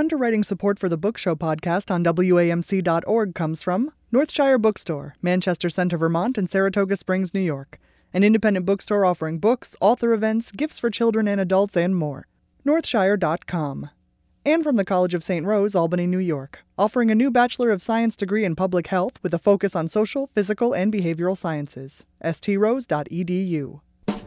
Underwriting support for the Book Show podcast on WAMC.org comes from Northshire Bookstore, Manchester Center, Vermont, and Saratoga Springs, New York. An independent bookstore offering books, author events, gifts for children and adults, and more. Northshire.com. And from the College of St. Rose, Albany, New York, offering a new Bachelor of Science degree in Public Health with a focus on social, physical, and behavioral sciences. strose.edu.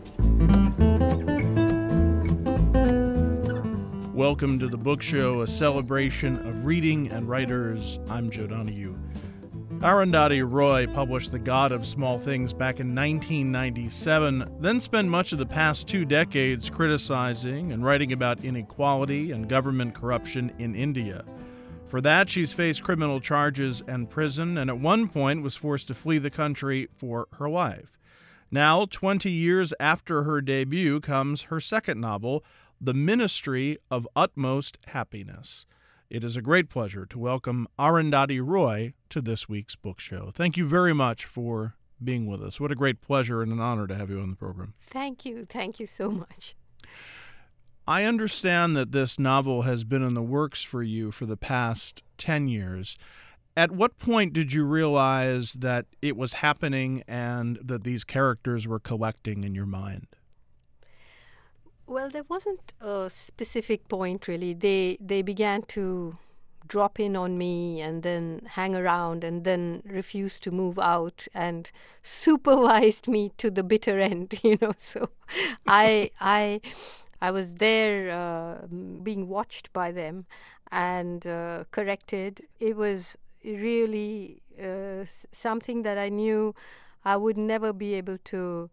Welcome to the Book Show, a celebration of reading and writers. I'm Joe Donahue. Arundhati Roy published The God of Small Things back in 1997, then spent much of the past 2 decades criticizing and writing about inequality and government corruption in India. For that, she's faced criminal charges and prison, and at one point was forced to flee the country for her life. Now, 20 years after her debut, comes her second novel, The Ministry of Utmost Happiness. It is a great pleasure to welcome Arundhati Roy to this week's book show. Thank you very much for being with us. What a great pleasure and an honor to have you on the program. Thank you. Thank you so much. I understand that this novel has been in the works for you for the past 10 years. At what point did you realize that it was happening and that these characters were collecting in your mind? Well, there wasn't a specific point, really. They began to drop in on me and then hang around and then refuse to move out and supervised me to the bitter end, So I was there being watched by them and corrected. It was really something that I knew I would never be able to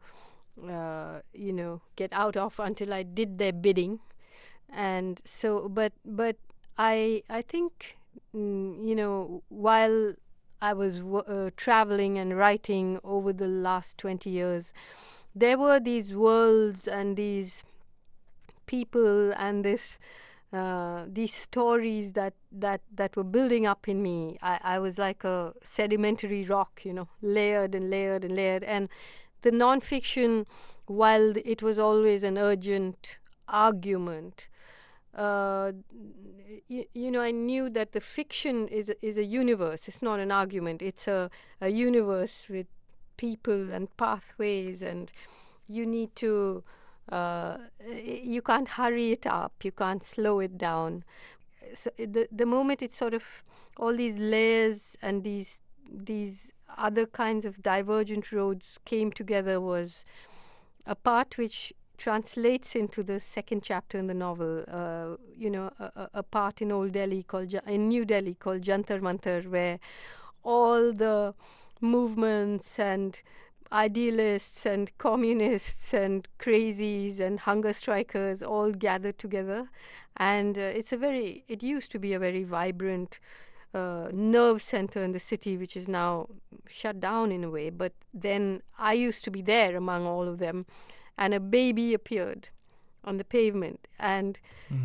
get out of until I did their bidding. And so, but I think, while I was traveling and writing over the last 20 years, there were these worlds and these people and these stories that were building up in me. I was like a sedimentary rock, layered and layered and layered. And the nonfiction, while it was always an urgent argument, I knew that the fiction is a universe. It's not an argument. It's a universe with people and pathways, and you need to. You can't hurry it up. You can't slow it down. So the moment it's sort of all these layers and these other kinds of divergent roads came together was a part which translates into the second chapter in the novel. A part in New Delhi called Jantar Mantar, where all the movements and idealists and communists and crazies and hunger strikers all gathered together, and it used to be a very vibrant nerve center in the city, which is now shut down in a way. But then I used to be there among all of them, and a baby appeared on the pavement, and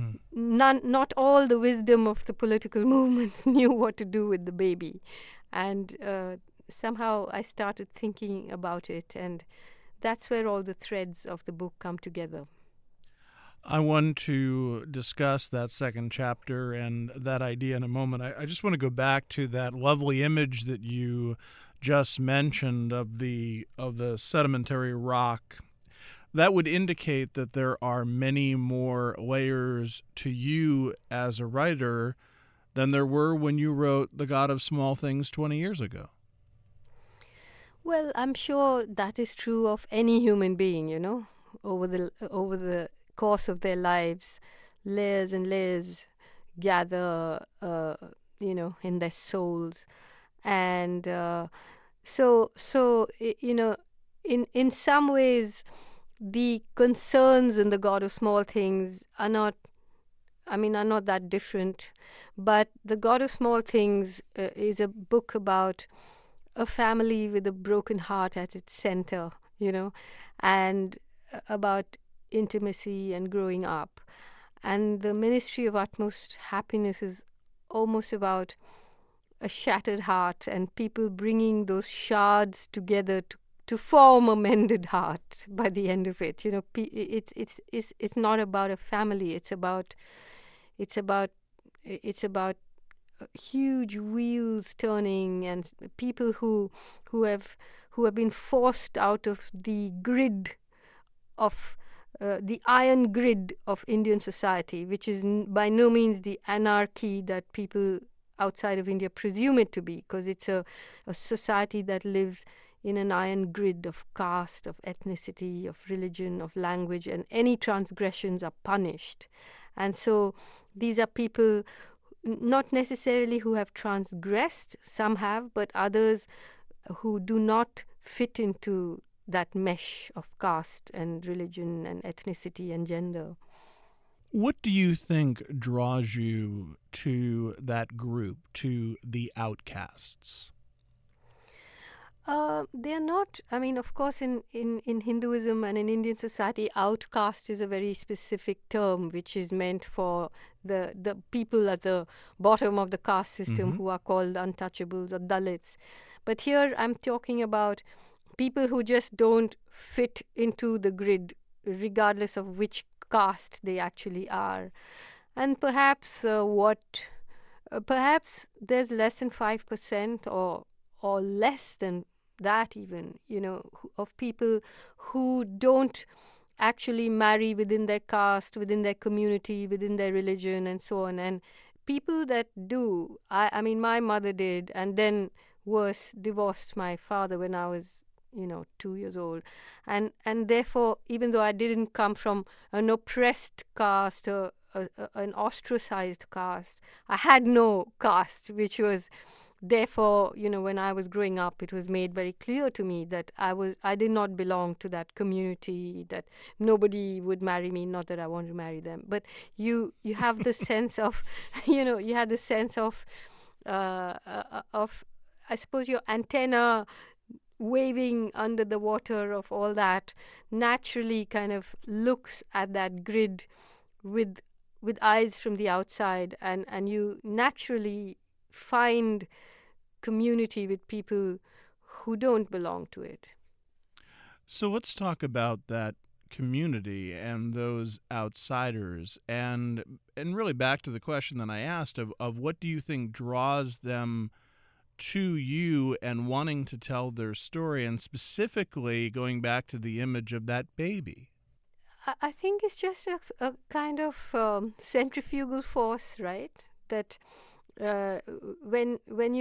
not all the wisdom of the political movements knew what to do with the baby, and somehow I started thinking about it, and that's where all the threads of the book come together. I want to discuss that second chapter and that idea in a moment. I just want to go back to that lovely image that you just mentioned of the sedimentary rock. That would indicate that there are many more layers to you as a writer than there were when you wrote The God of Small Things 20 years ago. Well, I'm sure that is true of any human being, over the course of their lives, layers and layers gather, in their souls, and in some ways, the concerns in The God of Small Things are not that different, but The God of Small Things is a book about a family with a broken heart at its center, and about intimacy and growing up. And The Ministry of Utmost Happiness is almost about a shattered heart and people bringing those shards together to form a mended heart by the end of it. It's not about a family. It's about it's about huge wheels turning and people who have been forced out of the grid of the iron grid of Indian society, which is by no means the anarchy that people outside of India presume it to be, because it's a society that lives in an iron grid of caste, of ethnicity, of religion, of language, and any transgressions are punished. And so these are people not necessarily who have transgressed, some have, but others who do not fit into that mesh of caste and religion and ethnicity and gender. What do you think draws you to that group, to the outcasts? They are not, I mean, of course, in Hinduism and in Indian society, outcaste is a very specific term which is meant for the people at the bottom of the caste system who are called untouchables or Dalits. But here I'm talking about people who just don't fit into the grid, regardless of which caste they actually are. And perhaps perhaps there's less than 5% or less than that even, of people who don't actually marry within their caste, within their community, within their religion, and so on. And people that do, I mean, my mother did, and then worse, divorced my father when I was 2 years old, and therefore, even though I didn't come from an oppressed caste or an ostracized caste, I had no caste, which was therefore, when I was growing up, it was made very clear to me that I did not belong to that community, that nobody would marry me, not that I want to marry them. But you have the sense of, you have the sense of I suppose your antenna waving under the water of all that naturally kind of looks at that grid with eyes from the outside, and you naturally find community with people who don't belong to it. So let's talk about that community and those outsiders, and really back to the question that I asked of what do you think draws them to you and wanting to tell their story, and specifically going back to the image of that baby? I think it's just a kind of centrifugal force, right? That when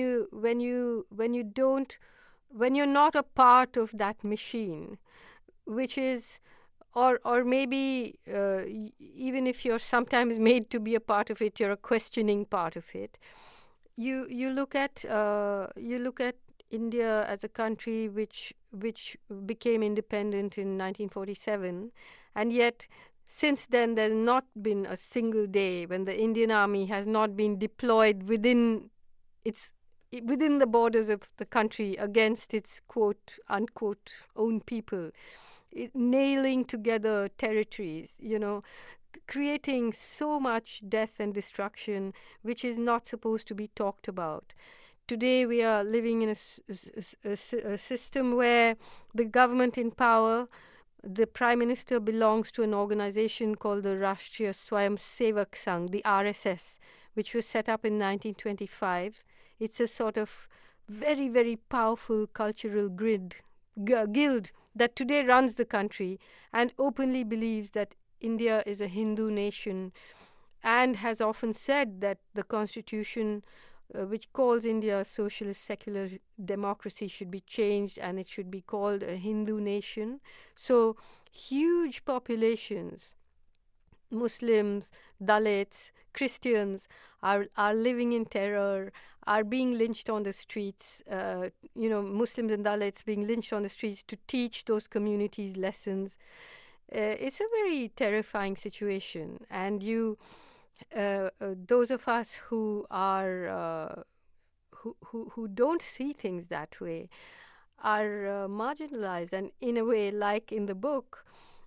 you're not a part of that machine, which is, or maybe even if you're sometimes made to be a part of it, you're a questioning part of it. You look at India as a country which became independent in 1947, and yet since then there's not been a single day when the Indian Army has not been deployed within the borders of the country against its quote unquote own people, nailing together territories, creating so much death and destruction which is not supposed to be talked about. Today we are living in a system where the government in power, the Prime Minister, belongs to an organization called the Rashtriya Swayamsevak Sangh, the RSS, which was set up in 1925. It's a sort of very, very powerful cultural guild that today runs the country and openly believes that India is a Hindu nation, and has often said that the constitution, which calls India a socialist secular democracy, should be changed and it should be called a Hindu nation. So huge populations, Muslims, Dalits, Christians, are living in terror, are being lynched on the streets, Muslims and Dalits being lynched on the streets to teach those communities lessons. It's a very terrifying situation, and those of us who are who don't see things that way are marginalized, and in a way, like in the book,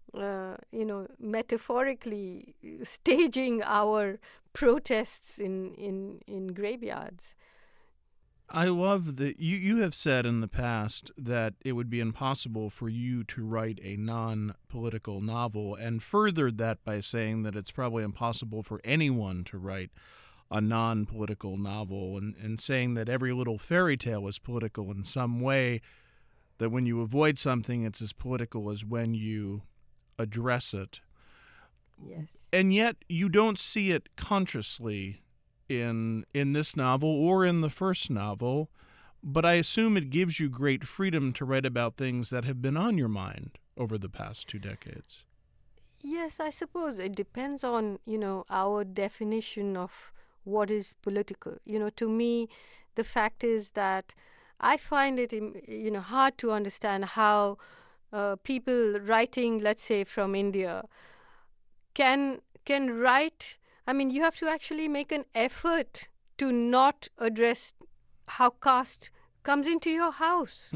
metaphorically staging our protests in graveyards. I love that you have said in the past that it would be impossible for you to write a non-political novel, and furthered that by saying that it's probably impossible for anyone to write a non-political novel, and saying that every little fairy tale is political in some way, that when you avoid something, it's as political as when you address it. Yes. And yet you don't see it consciously in this novel or in the first novel, but I assume it gives you great freedom to write about things that have been on your mind over the past 2 decades. Yes, I suppose it depends on, our definition of what is political. To me, the fact is that I find it, hard to understand how people writing, let's say, from India, can write. I mean, you have to actually make an effort to not address how caste comes into your house,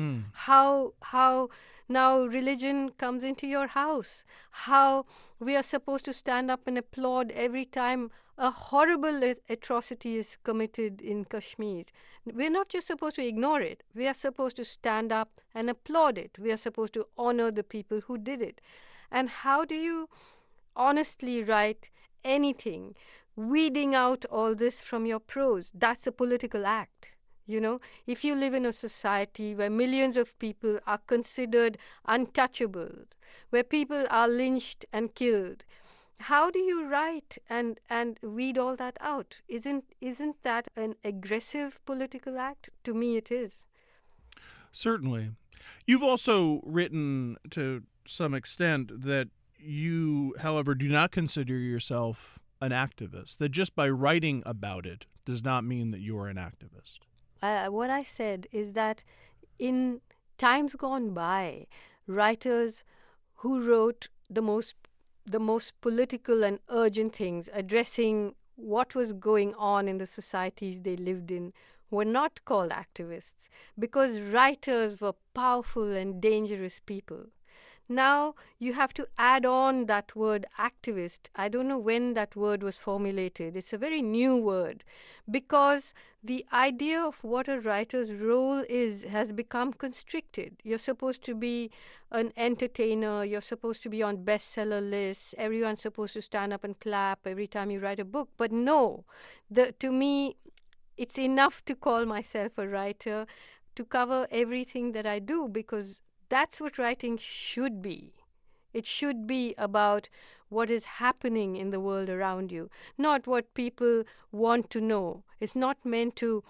how now religion comes into your house, how we are supposed to stand up and applaud every time a horrible atrocity is committed in Kashmir. We're not just supposed to ignore it. We are supposed to stand up and applaud it. We are supposed to honor the people who did it. And how do you honestly write anything, weeding out all this from your prose? That's a political act. If you live in a society where millions of people are considered untouchables, where people are lynched and killed, how do you write and weed all that out? Isn't that an aggressive political act? To me, it is. Certainly. You've also written to some extent that you, however, do not consider yourself an activist, that just by writing about it does not mean that you are an activist. What I said is that in times gone by, writers who wrote the most political and urgent things, addressing what was going on in the societies they lived in, were not called activists, because writers were powerful and dangerous people. Now you have to add on that word activist. I don't know when that word was formulated. It's a very new word, because the idea of what a writer's role is has become constricted. You're supposed to be an entertainer. You're supposed to be on bestseller lists. Everyone's supposed to stand up and clap every time you write a book. But no, to me, it's enough to call myself a writer, to cover everything that I do, because that's what writing should be. It should be about what is happening in the world around you, not what people want to know. It's not meant to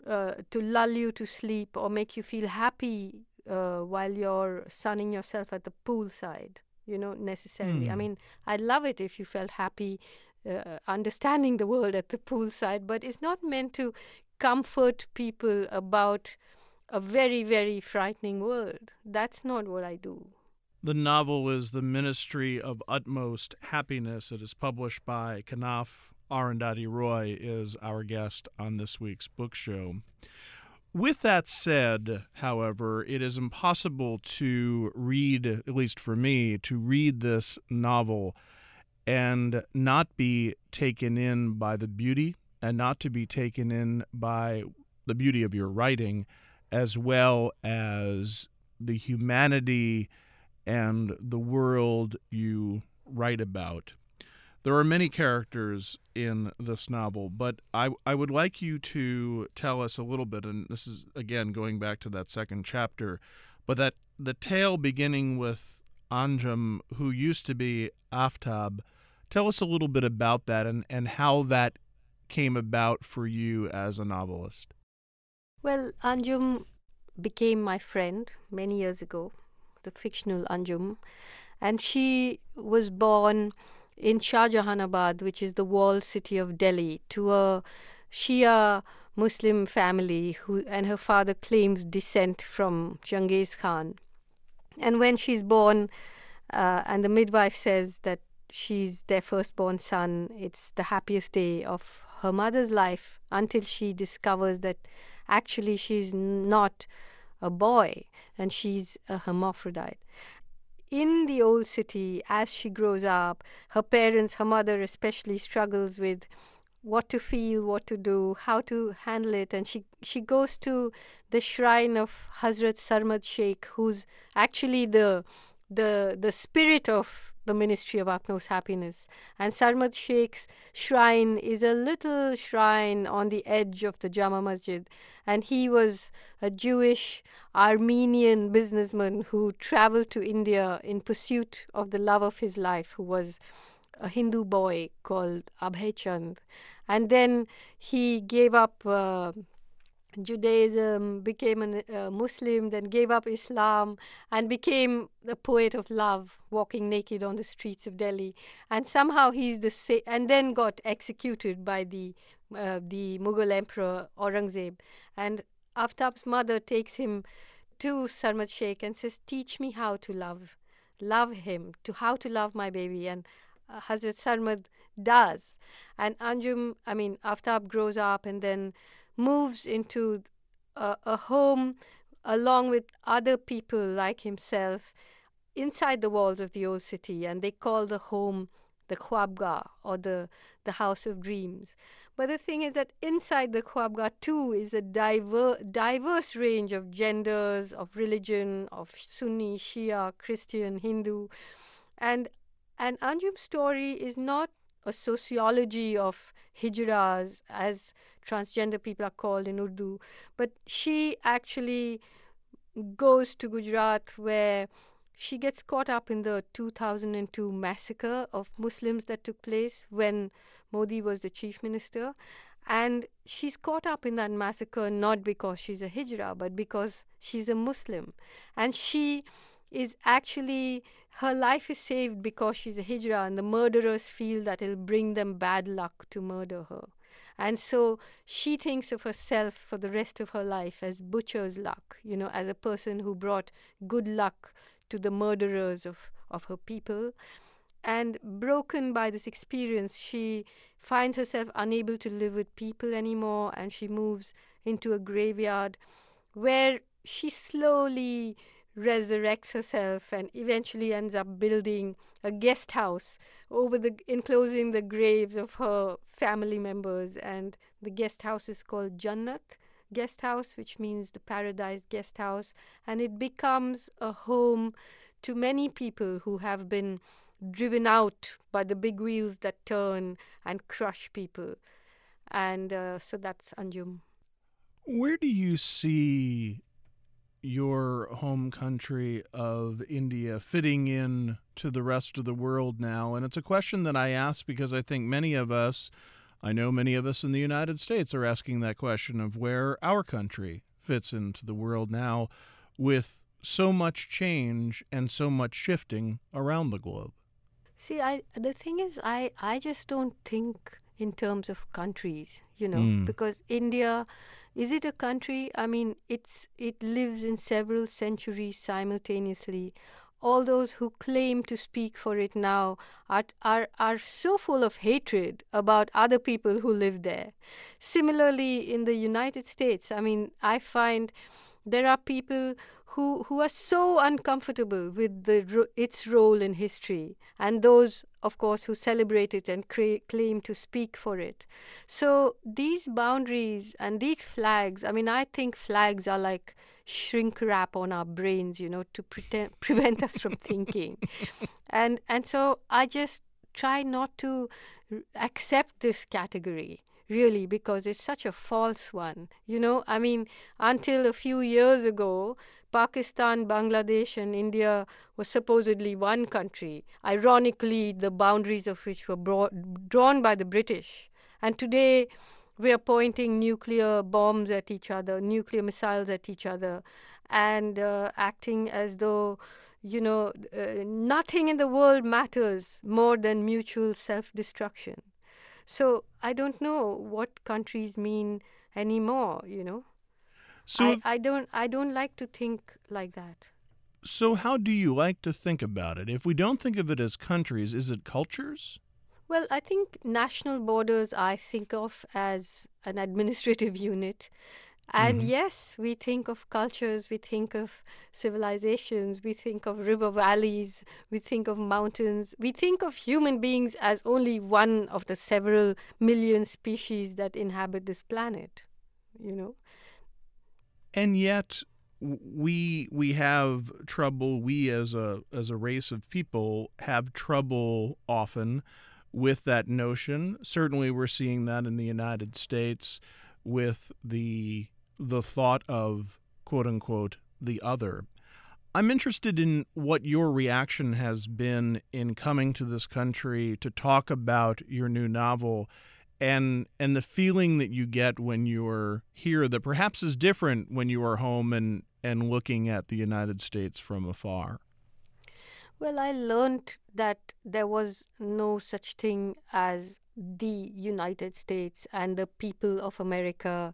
lull you to sleep or make you feel happy while you're sunning yourself at the poolside, necessarily. I mean, I'd love it if you felt happy understanding the world at the poolside, but it's not meant to comfort people about a very, very frightening world. That's not what I do. The novel is The Ministry of Utmost Happiness. It is published by Kanaf. Arundhati Roy is our guest on this week's book show. With that said, however, it is impossible to read, at least for me, to read this novel and not be taken in by the beauty and not to be taken in by the beauty of your writing, as well as the humanity and the world you write about. There are many characters in this novel, but I would like you to tell us a little bit, and this is, again, going back to that second chapter, but that the tale beginning with Anjum, who used to be Aftab, tell us a little bit about that and how that came about for you as a novelist. Well, Anjum became my friend many years ago, the fictional Anjum, and she was born in Shah Jahanabad, which is the walled city of Delhi, to a Shia Muslim family and her father claims descent from Genghis Khan. And when she's born, and the midwife says that she's their firstborn son, it's the happiest day of her mother's life, until she discovers that actually she's not a boy and she's a hermaphrodite. In the old city, as she grows up, her parents, her mother especially, struggles with what to feel, what to do, how to handle it. And she goes to the shrine of Hazrat Sarmad Sheikh, who's actually the spirit of the Ministry of Utmost Happiness. And Sarmad Sheikh's shrine is a little shrine on the edge of the Jama Masjid. And he was a Jewish Armenian businessman who traveled to India in pursuit of the love of his life, who was a Hindu boy called Abhay Chand. And then he gave up Judaism, became a Muslim, then gave up Islam, and became the poet of love, walking naked on the streets of Delhi. And somehow he's and then got executed by the Mughal emperor Aurangzeb. And Aftab's mother takes him to Sarmad Sheikh and says, "Teach me how to love him, to how to love my baby." And Hazrat Sarmad does. And Aftab grows up and then moves into a home along with other people like himself inside the walls of the old city, and they call the home the Khwabgah, or the house of dreams. But the thing is that inside the Khwabgah too is a diverse range of genders, of religion, of Sunni, Shia, Christian, Hindu. And Anjum's story is not a sociology of hijras, as transgender people are called in Urdu, but she actually goes to Gujarat, where she gets caught up in the 2002 massacre of Muslims that took place when Modi was the chief minister. And she's caught up in that massacre not because she's a hijra, but because she's a Muslim. And she is actually, her life is saved because she's a hijra, and the murderers feel that it'll bring them bad luck to murder her. And so she thinks of herself for the rest of her life as butcher's luck, as a person who brought good luck to the murderers of her people. And broken by this experience, she finds herself unable to live with people anymore, and she moves into a graveyard where she slowly resurrects herself and eventually ends up building a guest house enclosing the graves of her family members. And the guest house is called Jannat Guest House, which means the Paradise Guest House. And it becomes a home to many people who have been driven out by the big wheels that turn and crush people. And so that's Anjum. Where do you see your home country of India fitting in to the rest of the world now? And it's a question that I ask because I think I know many of us in the United States are asking that question of where our country fits into the world now, with so much change and so much shifting around the globe. See, the thing is, I just don't think in terms of countries, because India, is it a country? I mean, it lives in several centuries simultaneously. All those who claim to speak for it now are so full of hatred about other people who live there. Similarly, in the United States, I find there are people who are so uncomfortable with its role in history, and those, of course, who celebrate it and claim to speak for it. So these boundaries and these flags, I think flags are like shrink wrap on our brains, to prevent us from thinking. And so I just try not to accept this category, really, because it's such a false one. Until a few years ago, Pakistan, Bangladesh, and India were supposedly one country, ironically, the boundaries of which were drawn by the British. And today, we are pointing nuclear bombs at each other, nuclear missiles at each other, and acting as though, nothing in the world matters more than mutual self-destruction. So I don't know what countries mean anymore, So I don't like to think like that. So how do you like to think about it? If we don't think of it as countries, is it cultures? Well, I think national borders I think of as an administrative unit. And yes, we think of cultures, we think of civilizations, we think of river valleys, we think of mountains, we think of human beings as only one of the several million species that inhabit this planet, And yet, we have trouble. We as a race of people have trouble often with that notion. Certainly, we're seeing that in the United States with the thought of quote unquote the other. I'm interested in what your reaction has been in coming to this country to talk about your new novel and the feeling that you get when you're here that perhaps is different when you are home and looking at the United States from afar. Well, I learned that there was no such thing as the United States and the people of America,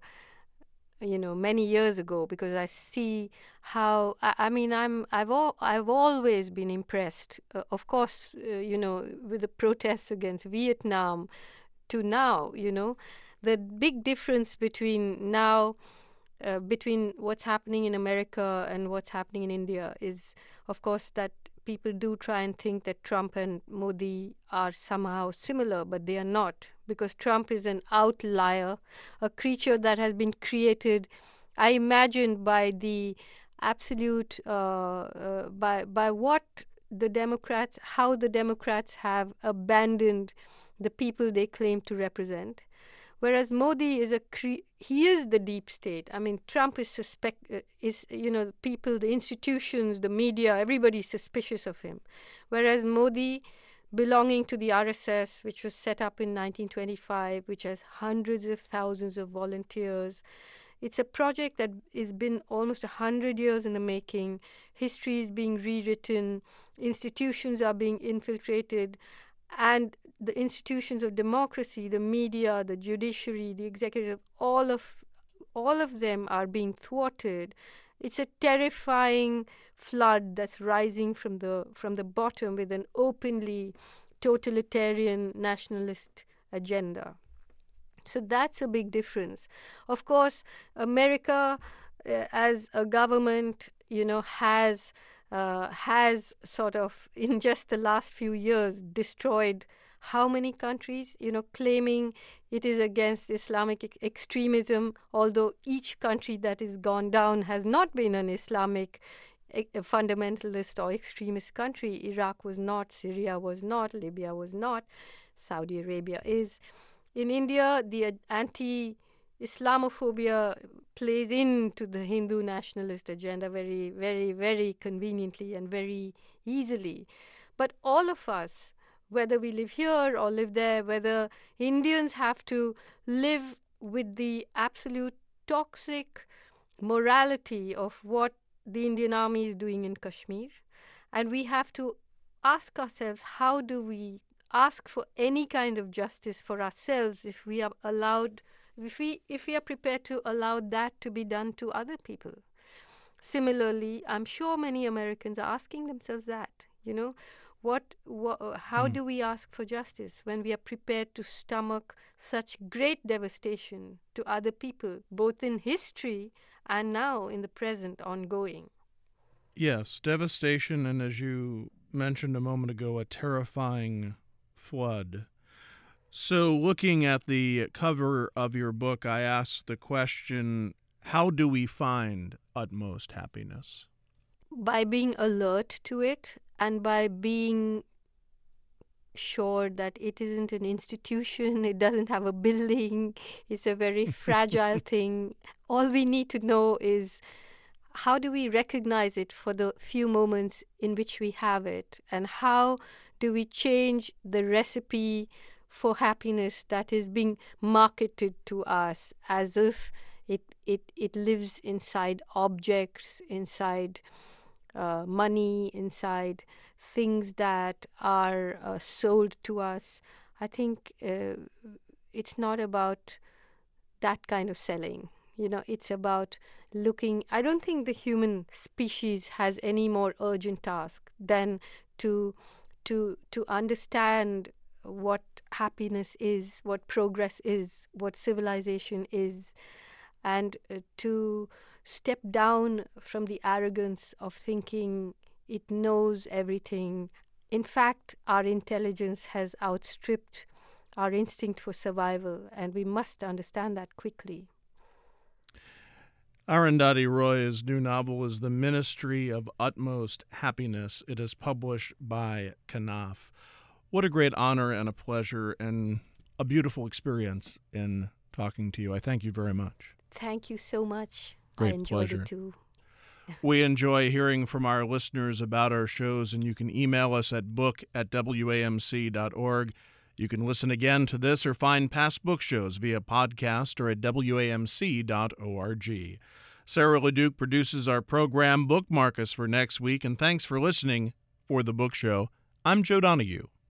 many years ago, because I see how I mean I've always been impressed, of course, with the protests against Vietnam to now, the big difference between now, between what's happening in America and what's happening in India is, of course, that people do try and think that Trump and Modi are somehow similar, but they are not, because Trump is an outlier, a creature that has been created, I imagine, by the absolute, by what the Democrats, how the Democrats have abandoned the people they claim to represent. Whereas Modi is he is the deep state. I mean, Trump is people, the institutions, the media, everybody's suspicious of him. Whereas Modi, belonging to the RSS, which was set up in 1925, which has hundreds of thousands of volunteers, it's a project that has been almost 100 years in the making. History is being rewritten, institutions are being infiltrated, and the institutions of democracy, the media, the judiciary, the executive, all of them are being thwarted. It's a terrifying flood that's rising from the bottom with an openly totalitarian nationalist agenda. So that's a big difference. Of course, America, as a government, has sort of, in just the last few years, destroyed how many countries, claiming it is against Islamic extremism, although each country that is gone down has not been an Islamic fundamentalist or extremist country. Iraq was not, Syria was not, Libya was not, Saudi Arabia is. In India, the anti-Islamophobia plays into the Hindu nationalist agenda very, very, very conveniently and very easily. But all of us, whether we live here or live there, whether Indians have to live with the absolute toxic morality of what the Indian Army is doing in Kashmir, and we have to ask ourselves, how do we ask for any kind of justice for ourselves if we are prepared to allow that to be done to other people? Similarly, I'm sure many Americans are asking themselves that, how do we ask for justice when we are prepared to stomach such great devastation to other people, both in history and now in the present, ongoing? Yes, devastation, and as you mentioned a moment ago, a terrifying flood. So, looking at the cover of your book, I asked the question, how do we find utmost happiness? By being alert to it and by being sure that it isn't an institution, it doesn't have a building, it's a very fragile thing. All we need to know is, how do we recognize it for the few moments in which we have it? And how do we change the recipe for happiness that is being marketed to us as if it lives inside objects, inside money, inside things that are sold to us? I think it's not about that kind of selling. It's about looking. I don't think the human species has any more urgent task than to understand what happiness is, what progress is, what civilization is, and to step down from the arrogance of thinking it knows everything. In fact, our intelligence has outstripped our instinct for survival, and we must understand that quickly. Arundhati Roy's new novel is The Ministry of Utmost Happiness. It is published by Knopf. What a great honor and a pleasure and a beautiful experience in talking to you. I thank you very much. Thank you so much. Great I enjoyed pleasure. it too. We enjoy hearing from our listeners about our shows, and you can email us at book@wamc.org. You can listen again to this or find past book shows via podcast or at wamc.org. Sarah LeDuc produces our program. Bookmark us for next week, and thanks for listening. For The Book Show, I'm Joe Donahue.